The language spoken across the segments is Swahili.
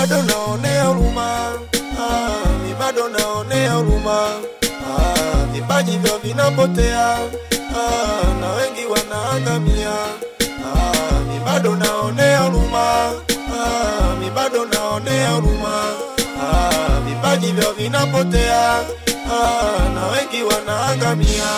bado naonea huruma, mi bado naonea huruma. Vipaji vyo vinapotea, na wengi wanaangamia. Mi bado naonea huruma, mi bado naonea huruma. Vipaji vyo vinapotea, na wengi wanaangamia.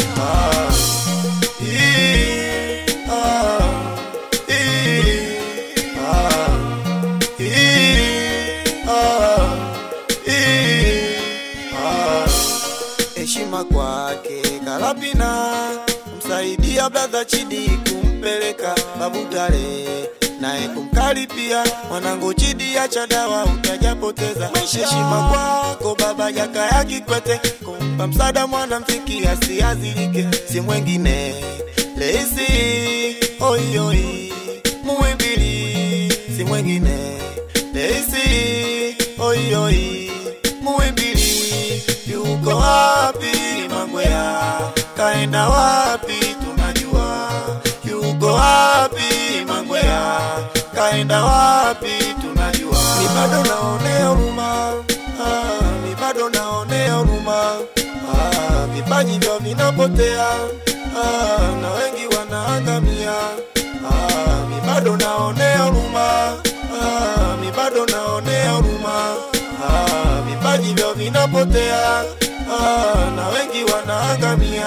Heshima kwake Kalapina, msaidia brother Chidi kumpeleka Babutare, nae kumkaripia mwanangu Chidi acha dawa utajapoteza. Heshima kwako baba Jakaya Kikwete, kumpa msaada mwanamuziki asiadhirike, si mwengine Leisi oi oi Muimbili, si mwengine Leisi oi oi Muimbili. Yuko wapi Mangwea, kaenda wapi tunajua. Yuko wapi Mangwea, kaenda wapi tunajua. Mi bado naonea huruma, mi bado naonea huruma. Vipaji vyo vinapotea, na wengi wanaangamia. Mi bado naonea huruma, mi bado naonea huruma. Vipaji vyo vinapotea, na wengi wanaangamia.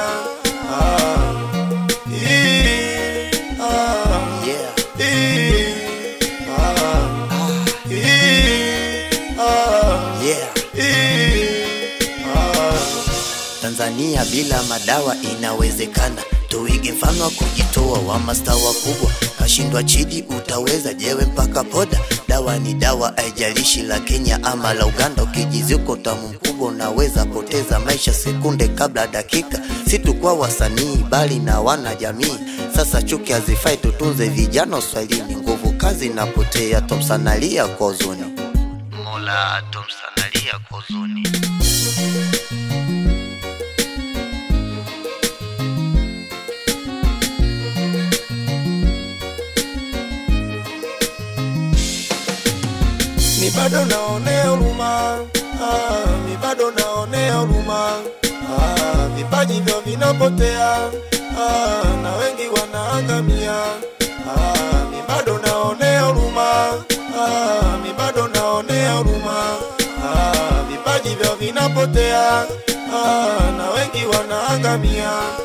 Tanzania bila madawa inawezekana. Tuige mfano kujitoa wa master wakubwa. Kashindwa Chidi utaweza jewe mpaka poda. Dawa ni dawa haijalishi la Kenya ama la Uganda. Ukijizuko tamu mkubwa unaweza poteza maisha sekunde kabla dakika. Si tu kwa wasanii bali na wana jamii. Sasa chuki hazifai, tutunze vijana Swahilini. Nguvu kazi inapotea, Tomsanalia kwa huzuni. Mola Tomsanalia kwa huzuni. Mi bado naonea huruma, mi bado naonea huruma. Vipaji vyo vinapotea, na wengi wanaangamia. Mi bado naonea huruma, mi bado naonea huruma. Vipaji vyo vinapotea, na wengi wanaangamia.